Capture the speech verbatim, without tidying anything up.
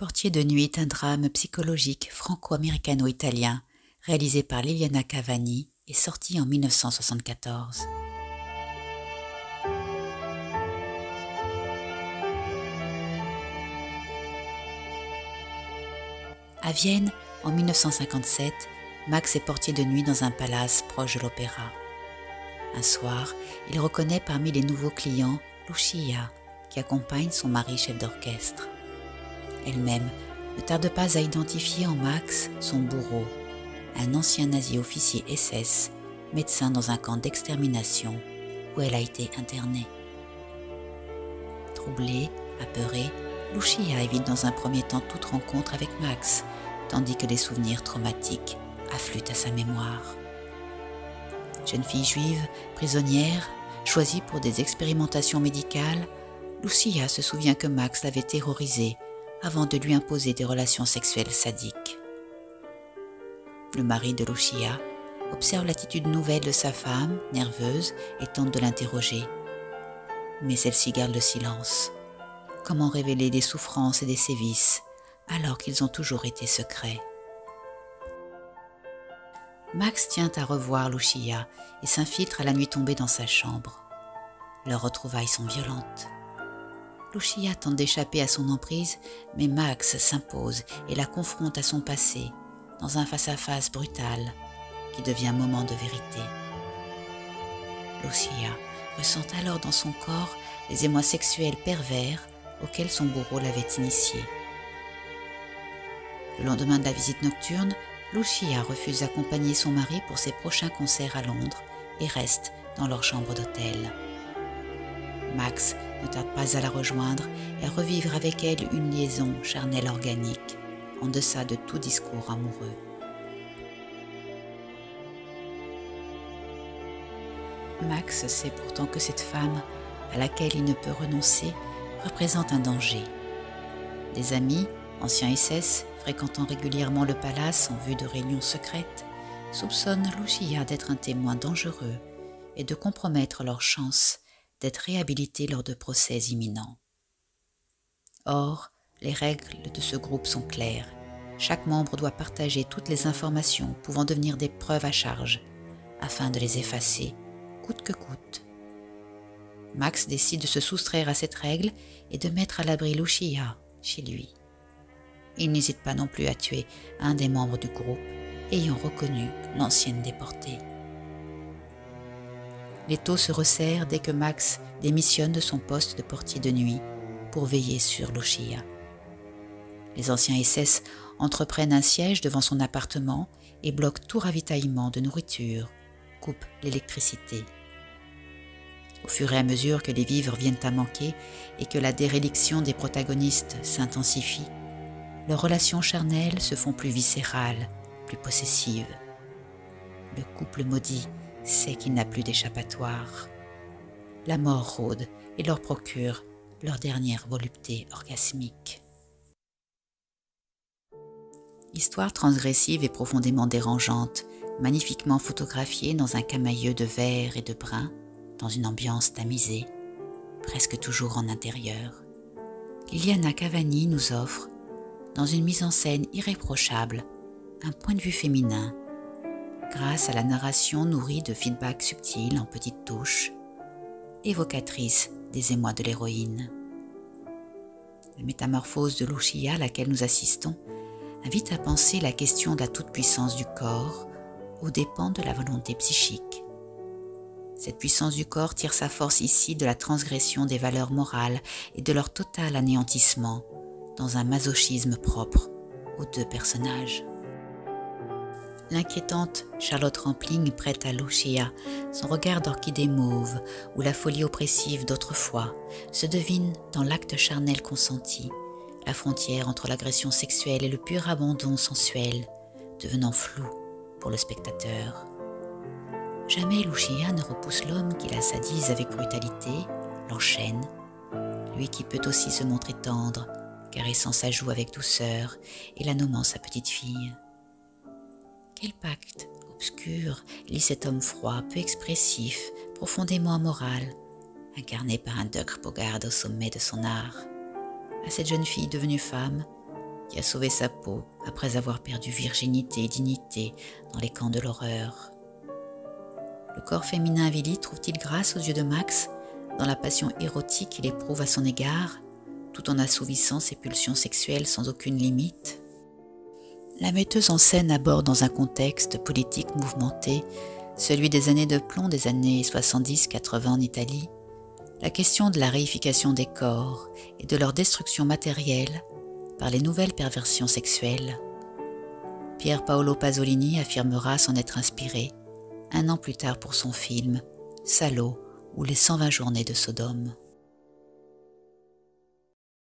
Portier de nuit est un drame psychologique franco-américano-italien réalisé par Liliana Cavani et sorti en mille neuf cent soixante-quatorze. À Vienne, en mille neuf cent cinquante-sept, Max est portier de nuit dans un palace proche de l'opéra. Un soir, il reconnaît parmi les nouveaux clients Lucia, qui accompagne son mari chef d'orchestre. Elle-même ne tarde pas à identifier en Max son bourreau, un ancien nazi officier S S, médecin dans un camp d'extermination où elle a été internée. Troublée, apeurée, Lucia évite dans un premier temps toute rencontre avec Max, tandis que des souvenirs traumatiques affluent à sa mémoire. Jeune fille juive, prisonnière, choisie pour des expérimentations médicales, Lucia se souvient que Max l'avait terrorisée avant de lui imposer des relations sexuelles sadiques. Le mari de Lucia observe l'attitude nouvelle de sa femme, nerveuse, et tente de l'interroger. Mais celle-ci garde le silence. Comment révéler des souffrances et des sévices alors qu'ils ont toujours été secrets? Max tient à revoir Lucia et s'infiltre à la nuit tombée dans sa chambre. Leurs retrouvailles sont violentes. Lucia tente d'échapper à son emprise, mais Max s'impose et la confronte à son passé, dans un face-à-face brutal qui devient un moment de vérité. Lucia ressent alors dans son corps les émois sexuels pervers auxquels son bourreau l'avait initié. Le lendemain de la visite nocturne, Lucia refuse d'accompagner son mari pour ses prochains concerts à Londres et reste dans leur chambre d'hôtel. Max ne tarde pas à la rejoindre et à revivre avec elle une liaison charnelle organique, en deçà de tout discours amoureux. Max sait pourtant que cette femme, à laquelle il ne peut renoncer, représente un danger. Des amis, anciens S S, fréquentant régulièrement le palace en vue de réunions secrètes, soupçonnent Lucia d'être un témoin dangereux et de compromettre leurs chances d'être réhabilités lors de procès imminents. Or, les règles de ce groupe sont claires. Chaque membre doit partager toutes les informations pouvant devenir des preuves à charge, afin de les effacer, coûte que coûte. Max décide de se soustraire à cette règle et de mettre à l'abri Lucia chez lui. Il n'hésite pas non plus à tuer un des membres du groupe, ayant reconnu l'ancienne déportée. L'étau se resserre dès que Max démissionne de son poste de portier de nuit pour veiller sur Lucia. Les anciens S S entreprennent un siège devant son appartement et bloquent tout ravitaillement de nourriture, coupent l'électricité. Au fur et à mesure que les vivres viennent à manquer et que la déréliction des protagonistes s'intensifie, leurs relations charnelles se font plus viscérales, plus possessives. Le couple maudit sait qu'il n'a plus d'échappatoire. La mort rôde et leur procure leur dernière volupté orgasmique. Histoire transgressive et profondément dérangeante, magnifiquement photographiée dans un camailleux de vert et de brun, dans une ambiance tamisée, presque toujours en intérieur. Liliana Cavani nous offre, dans une mise en scène irréprochable, un point de vue féminin, grâce à la narration nourrie de feedback subtils en petites touches, évocatrice des émois de l'héroïne. La métamorphose de Lucia à laquelle nous assistons invite à penser la question de la toute-puissance du corps aux dépens de la volonté psychique. Cette puissance du corps tire sa force ici de la transgression des valeurs morales et de leur total anéantissement dans un masochisme propre aux deux personnages. L'inquiétante Charlotte Rampling prête à Lucia son regard d'orchidée mauve où la folie oppressive d'autrefois se devine dans l'acte charnel consenti, la frontière entre l'agression sexuelle et le pur abandon sensuel devenant floue pour le spectateur. Jamais Lucia ne repousse l'homme qui la sadise avec brutalité, l'enchaîne, lui qui peut aussi se montrer tendre, caressant sa joue avec douceur et la nommant sa petite fille. Quel pacte obscur lie cet homme froid, peu expressif, profondément amoral, incarné par un Dirk Bogarde au sommet de son art. À cette jeune fille devenue femme, qui a sauvé sa peau après avoir perdu virginité et dignité dans les camps de l'horreur. Le corps féminin avili trouve-t-il grâce aux yeux de Max dans la passion érotique qu'il éprouve à son égard, tout en assouvissant ses pulsions sexuelles sans aucune limite? La metteuse en scène aborde dans un contexte politique mouvementé, celui des années de plomb des années soixante-dix quatre-vingts en Italie, la question de la réification des corps et de leur destruction matérielle par les nouvelles perversions sexuelles. Pier Paolo Pasolini affirmera s'en être inspiré un an plus tard pour son film « Salo » ou les cent vingt journées de Sodome.